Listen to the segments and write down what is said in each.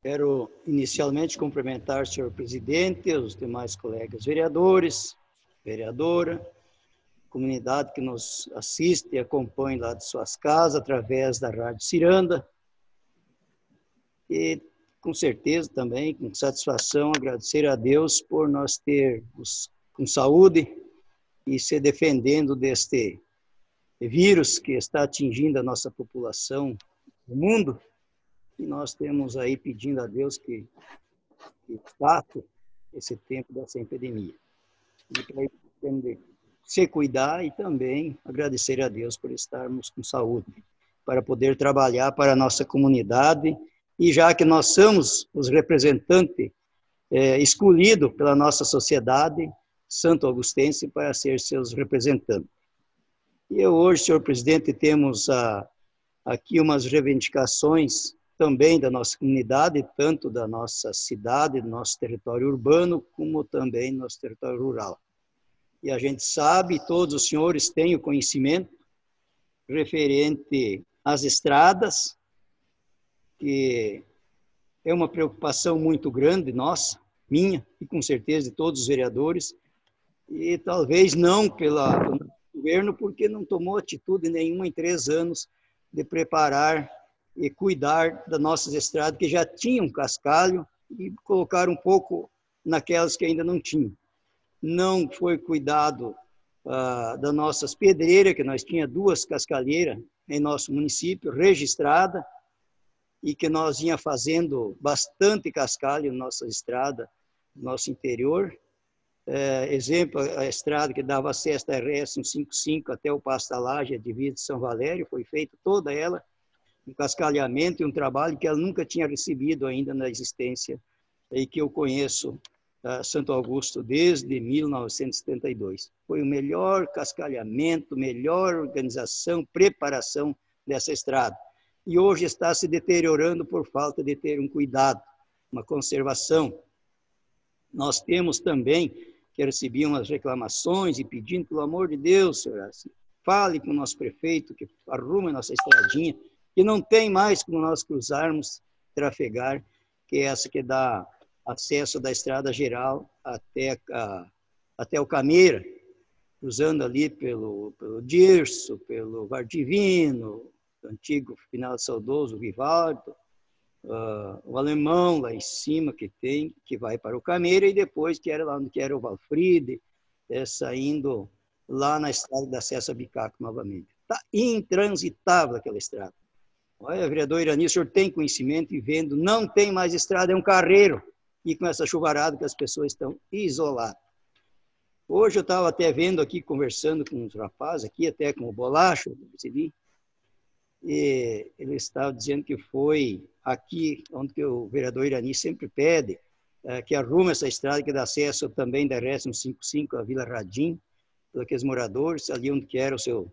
Quero inicialmente cumprimentar o senhor presidente, os demais colegas vereadores, vereadora, comunidade que nos assiste e acompanha lá de suas casas através da Rádio Ciranda. E com certeza também, com satisfação, agradecer a Deus por nós termos com saúde e se defendendo deste vírus que está atingindo a nossa população no mundo. E nós temos aí pedindo a Deus que faça esse tempo dessa epidemia. E para isso temos de se cuidar e também agradecer a Deus por estarmos com saúde, para poder trabalhar para a nossa comunidade. E já que nós somos os representantes escolhidos pela nossa sociedade santo augustense para ser seus representantes. E hoje, senhor presidente, temos aqui umas reivindicações também da nossa comunidade, tanto da nossa cidade, do nosso território urbano, como também do nosso território rural. E a gente sabe, todos os senhores têm o conhecimento referente às estradas, que é uma preocupação muito grande nossa, minha, e com certeza de todos os vereadores, e talvez não pelo governo, porque não tomou atitude nenhuma em 3 anos de preparar e cuidar das nossas estradas, que já tinham cascalho, e colocar um pouco naquelas que ainda não tinham. Não foi cuidado das nossas pedreiras, que nós tínhamos 2 cascalheiras em nosso município, registrada, e que nós ia fazendo bastante cascalho na nossa estrada, no nosso interior. Exemplo, a estrada que dava acesso da RS 155 até o Passo da Laje, a divisa de São Valério, foi feita toda ela, um cascalhamento e um trabalho que ela nunca tinha recebido ainda na existência, e que eu conheço Santo Augusto desde 1972. Foi o melhor cascalhamento, melhor organização, preparação dessa estrada. E hoje está se deteriorando por falta de ter um cuidado, uma conservação. Nós temos também, que recebi umas reclamações e pedindo, pelo amor de Deus, senhor, fale com o nosso prefeito, que arrume a nossa estradinha, que não tem mais como nós cruzarmos, trafegar, que é essa que dá acesso da estrada geral até o Cameira, cruzando ali pelo Dirso, pelo Vardivino, o antigo final saudoso Vivaldo, o Alemão lá em cima que tem, que vai para o Cameira, e depois que era lá onde era o Valfride, saindo lá na estrada de acesso a Bicaco novamente. Está intransitável aquela estrada. Olha, vereador Irani, o senhor tem conhecimento e vendo, não tem mais estrada, é um carreiro, e com essa chuvarada que as pessoas estão isoladas. Hoje eu estava até vendo aqui, conversando com uns rapazes aqui, até com o Bolacho, percebi, e ele estava dizendo que foi aqui onde que o vereador Irani sempre pede que arrume essa estrada que dá acesso também da RS 155 à Vila Radim, para aqueles moradores, ali onde que era o seu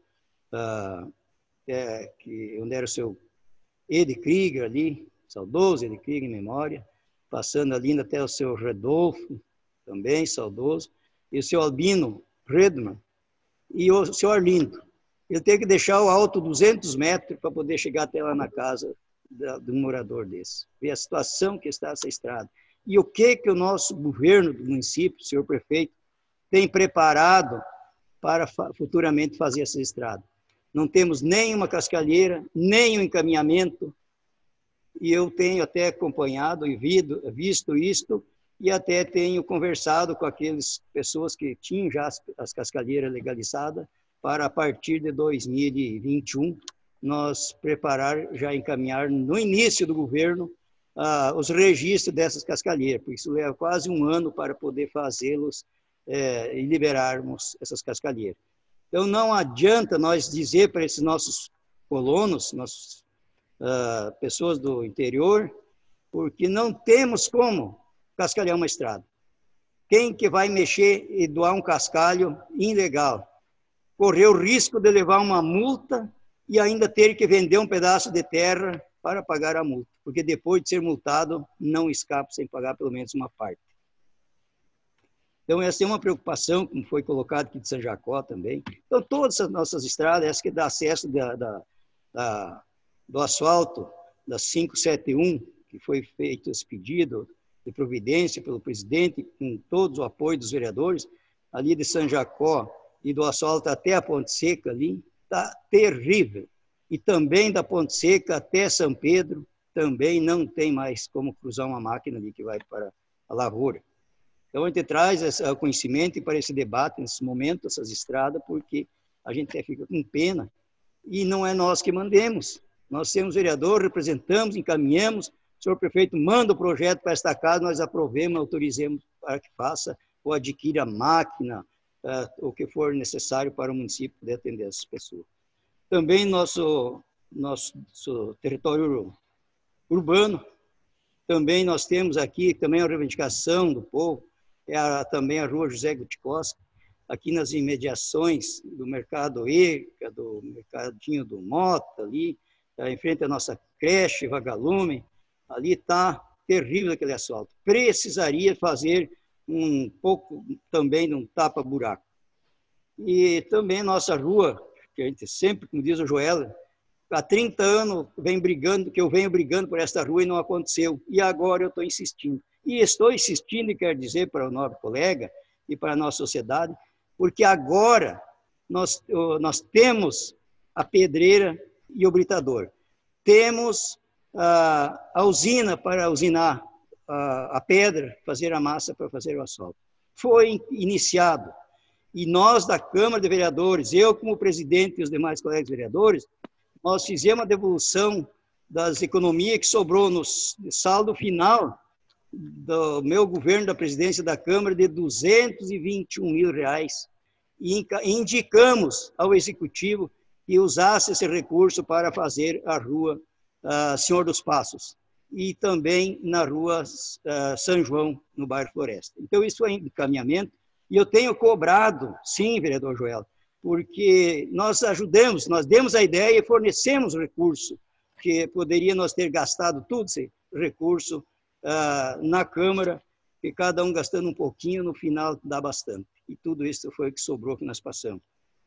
onde era o seu Edi Krieger ali, saudoso Edi Krieger em memória, passando ali até o seu Redolfo, também saudoso, e o seu Albino Redman, e o seu Arlindo. Ele tem que deixar o alto 200 metros para poder chegar até lá na casa de um morador desse. Ver a situação que está essa estrada. E o que o nosso governo do município, o senhor prefeito, tem preparado para futuramente fazer essa estrada. Não temos nenhuma cascalheira, nem um encaminhamento, e eu tenho até acompanhado e visto isto, e até tenho conversado com aquelas pessoas que tinham já as cascalheiras legalizadas, para a partir de 2021, nós preparar, já encaminhar no início do governo, os registros dessas cascalheiras, porque isso leva quase 1 ano para poder fazê-los e liberarmos essas cascalheiras. Então, não adianta nós dizer para esses nossos colonos, nossas pessoas do interior, porque não temos como cascalhar uma estrada. Quem que vai mexer e doar um cascalho ilegal? Correr o risco de levar uma multa e ainda ter que vender um pedaço de terra para pagar a multa, porque depois de ser multado, não escapa sem pagar pelo menos uma parte. Então, essa é uma preocupação, como foi colocado aqui de São Jacó também. Então, todas as nossas estradas, essa que dá acesso do asfalto, da 571, que foi feito esse pedido de providência pelo presidente, com todo o apoio dos vereadores, ali de São Jacó e do asfalto até a Ponte Seca ali, está terrível. E também da Ponte Seca até São Pedro, também não tem mais como cruzar uma máquina ali que vai para a lavoura. Então, a gente traz esse conhecimento para esse debate, nesse momento, essas estradas, porque a gente fica com pena, e não é nós que mandemos. Nós temos vereador, representamos, encaminhamos, o senhor prefeito manda o projeto para esta casa, nós aprovemos, autorizemos para que faça ou adquira máquina, o que for necessário para o município poder atender essas pessoas. Também nosso território urbano, também nós temos aqui também a reivindicação do povo, também a rua José Gutikoski, aqui nas imediações do Mercado ECA, do Mercadinho do Mota, ali, em frente à nossa creche, Vagalume, ali está terrível aquele asfalto. Precisaria fazer um pouco também de um tapa-buraco. E também nossa rua, que a gente sempre, como diz o Joel, há 30 anos eu venho brigando por esta rua e não aconteceu. E agora eu estou insistindo. E estou insistindo, e quero dizer para o nobre colega e para a nossa sociedade, porque agora nós temos a pedreira e o britador. Temos a usina para usinar a pedra, fazer a massa para fazer o asfalto. Foi iniciado. E nós, da Câmara de Vereadores, eu como presidente e os demais colegas vereadores, nós fizemos a devolução das economias que sobrou no saldo final do meu governo, da presidência da Câmara, de R$221 mil, e indicamos ao Executivo que usasse esse recurso para fazer a rua Senhor dos Passos e também na rua São João, no bairro Floresta. Então, isso é encaminhamento, e eu tenho cobrado, sim, vereador Joel, porque nós ajudamos, nós demos a ideia e fornecemos recurso, que poderia nós ter gastado tudo esse recurso na Câmara, e cada um gastando um pouquinho, no final dá bastante. E tudo isso foi o que sobrou que nós passamos.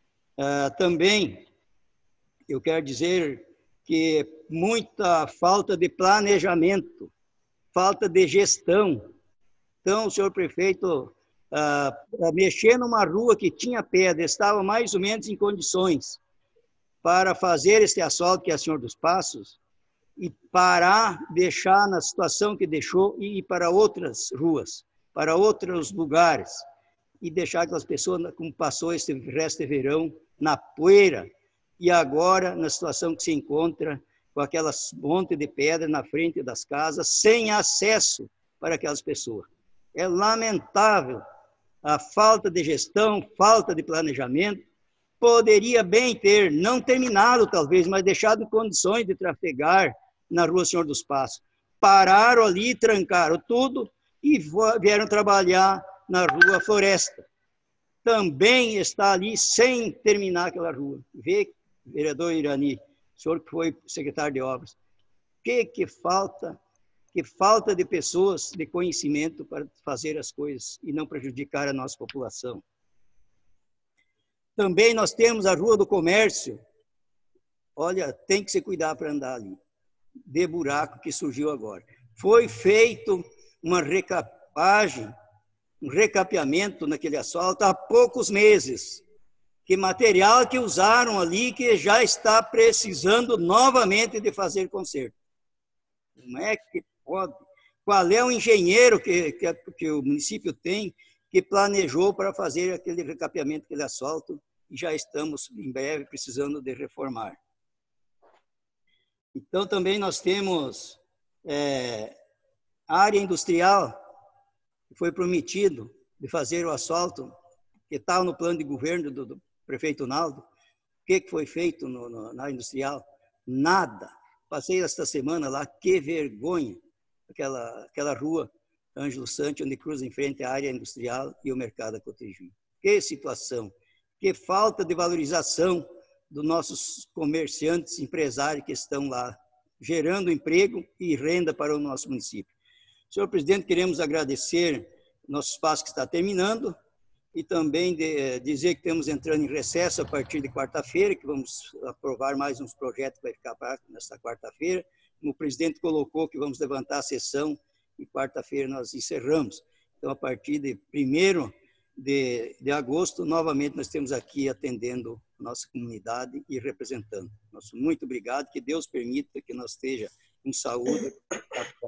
Também, eu quero dizer que muita falta de planejamento, falta de gestão. Então, o senhor prefeito, mexer numa rua que tinha pedra, estava mais ou menos em condições para fazer esse asfalto, que é a Senhor dos Passos, e parar, deixar na situação que deixou e ir para outras ruas, para outros lugares, e deixar aquelas pessoas, como passou esse resto de verão, na poeira, e agora na situação que se encontra, com aquelas monte de pedra na frente das casas, sem acesso para aquelas pessoas. É lamentável a falta de gestão, falta de planejamento. Poderia bem ter, não terminado talvez, mas deixado em condições de trafegar na rua Senhor dos Passos. Pararam ali, trancaram tudo e vieram trabalhar na rua Floresta. Também está ali sem terminar aquela rua. Vê, vereador Irani, o senhor que foi secretário de obras, que falta de pessoas de conhecimento para fazer as coisas e não prejudicar a nossa população. Também nós temos a Rua do Comércio. Olha, tem que se cuidar para andar ali, de buraco que surgiu agora. Foi feito uma recapagem, um recapeamento naquele asfalto há poucos meses. Que material que usaram ali que já está precisando novamente de fazer conserto. Como é que pode? Qual é o engenheiro que o município tem que planejou para fazer aquele recapeamento, aquele asfalto, e já estamos, em breve, precisando de reformar. Então, também nós temos área industrial, que foi prometido de fazer o asfalto, que estava no plano de governo do prefeito Naldo. O que foi feito na industrial? Nada. Passei esta semana lá, que vergonha, aquela rua Ângelo Santos, onde cruza em frente à área industrial e o mercado Cotejuí. Que situação, que falta de valorização dos nossos comerciantes, empresários que estão lá, gerando emprego e renda para o nosso município. Senhor presidente, queremos agradecer nosso espaço que está terminando, e também dizer que estamos entrando em recesso a partir de quarta-feira, que vamos aprovar mais uns projetos que vai ficar nesta quarta-feira, como o presidente colocou, que vamos levantar a sessão e quarta-feira nós encerramos. Então, a partir de 1º de agosto, novamente nós estamos aqui atendendo a nossa comunidade e representando. Nosso muito obrigado, que Deus permita que nós esteja com saúde